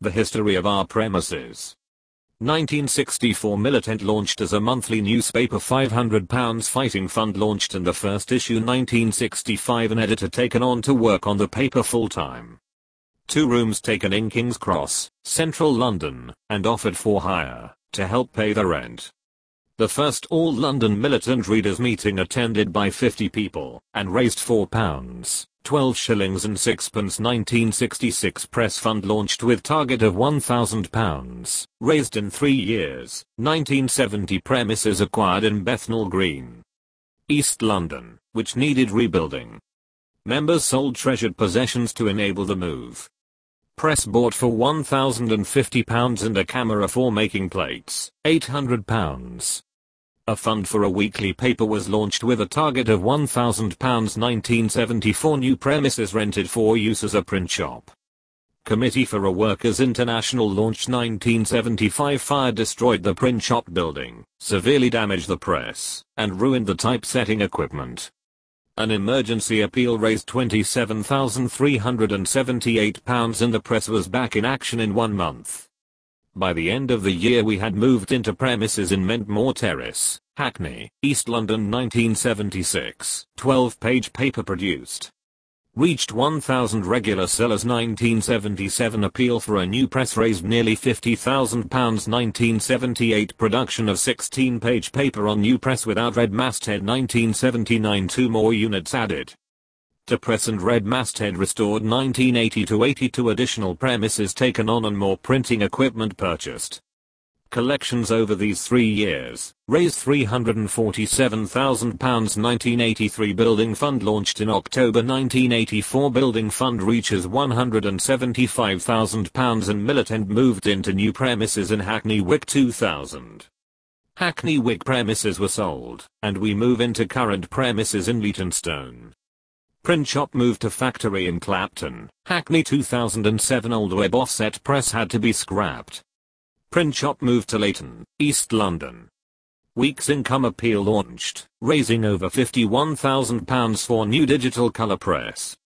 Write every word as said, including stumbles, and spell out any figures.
The history of our premises. nineteen sixty-four Militant launched as a monthly newspaper. five hundred pounds Fighting Fund launched in the first issue. nineteen sixty-five An editor taken on to work on the paper full-time. Two rooms taken in King's Cross, Central London, and offered for hire, to help pay the rent. The first all-London Militant readers' meeting attended by fifty people, and raised four pounds, twelve shillings and sixpence. nineteen sixty-six Press Fund launched with target of one thousand pounds, raised in three years. nineteen seventy Premises acquired in Bethnal Green, East London, which needed rebuilding. Members sold treasured possessions to enable the move. Press bought for one thousand fifty pounds and a camera for making plates, eight hundred pounds. A fund for a weekly paper was launched with a target of one thousand pounds. nineteen seventy-four New premises rented for use as a print shop. Committee for a Workers' International launched. nineteen seventy-five Fire destroyed the print shop building, severely damaged the press, and ruined the typesetting equipment. An emergency appeal raised twenty-seven thousand three hundred seventy-eight pounds and the press was back in action in one month. By the end of the year we had moved into premises in Mentmore Terrace, Hackney, East London. nineteen seventy-six, twelve page paper produced. Reached one thousand regular sellers. nineteen seventy-seven Appeal for a new press raised nearly fifty thousand pounds. nineteen seventy-eight Production of sixteen page paper on new press without red masthead. nineteen seventy-nine Two more units added to press and red masthead restored. nineteen eighty to eighty-two Additional premises taken on and more printing equipment purchased. Collections over these three years raised three hundred forty-seven thousand pounds. nineteen eighty-three Building Fund launched in October. nineteen eighty-four Building Fund reaches one hundred seventy-five thousand pounds and Militant moved into new premises in Hackney Wick. two thousand Hackney Wick premises were sold, and we move into current premises in Leytonstone. Print shop moved to factory in Clapton, Hackney. two thousand seven Old web offset press had to be scrapped. Print shop moved to Leighton, East London. Week's Income Appeal launched, raising over fifty-one thousand pounds for new digital colour press.